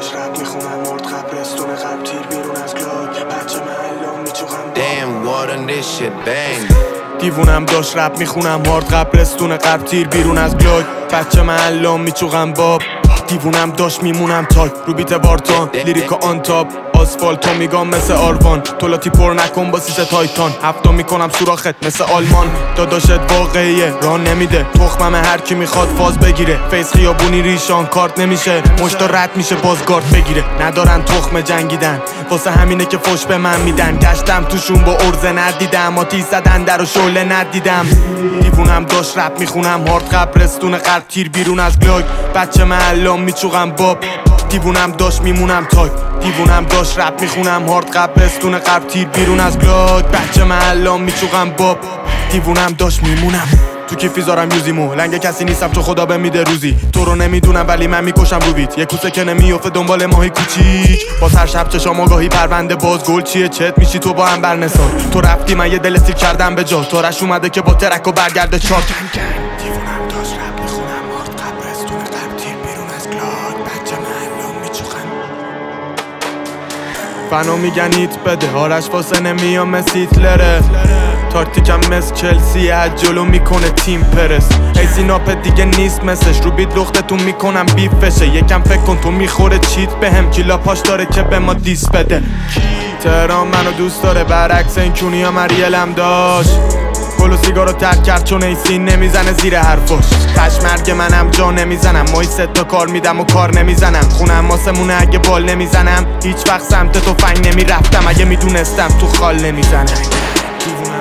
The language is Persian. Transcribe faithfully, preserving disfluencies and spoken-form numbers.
داشت رپ میخونم مرد قبرستون قبل تیر بیرون از گلاک بچه محلم میچوغم Damn, what on this shit bang. دیوونم داشت رپ میخونم هارد قبرستون قبل تیر بیرون از گلاک بچه محلم میچوغم باب دیوونم داشت میمونم تاک رو بیت بارتان لیریکا آن تاپ آسفالتو میگم مثل آروان تولاتی پر نکن با سیز تایتان هفتم میکنم سوراخت مثل آلمان داداشت واقعیه راه نمیده تخمم هر کی میخواد فاز بگیره فیس خیابونی ریشان کارت نمیشه مشتا رد میشه باز گارد بگیره ندارن تخم جنگیدن واسه همینه که فش به من میدن گشتم توشون با ارزه ندیدم آتیش زدن در و شعله ندیدم دیوونم داشت رپ میخونم هارد قبرستون قلب تیر بیرون از گلاک بچه محلم میچوغم باب دیوونم داشت میمونم تاک دیوونم داشت رپ میخونم هارد قبرستون قلب تیر بیرون از گلاک بچه محلم میچوغم باب دیوونم داشت میمونم تو کیفی زارم یوزیمو لنگ کسی نیستم تو خدا بمیده روزی تو رو نمیدونم ولی من میکشم رو بیت یه کوسه که نمیافه دنبال ماهی کوچیک باز هر شب چشام آگاهی پرونده باز گل چیه چت میشی تو با هم برنسان تو رفتی من یه دل سیر کردم به جا تو رش اومده که با ترک و برگرده چاک دیوونم داشت رپ میخونم هارد قبرستون قلب تیر بیرون از گلاک بچه محلم میچوخم فنو میگن ایت بده آرش واسه نمیام مثل هیتلره تاکتیکم مثل چلسی از جلو میکنه تیم پرس ایسی ناپ دیگه نیست مثلش رو بیت لختتون میکنم بیفشه یکم فکر کن تو میخوره چیت به هم کیلا پاش داره که به ما دیس بده تهران منو دوست داره برعکس این کونی ها مریلم داشت گل و سیگارو ترک کرد چون ایسی نمیزنه زیر حرفاش تش مرگ منم جا نمیزنم مای ست تا کار میدم و کار نمیزنم خونم ماسمونه اگه بال نمیزنم هیچ وقت سمت تو فنگ نمیرفتم اگه میدونستم تو خال نمیزنم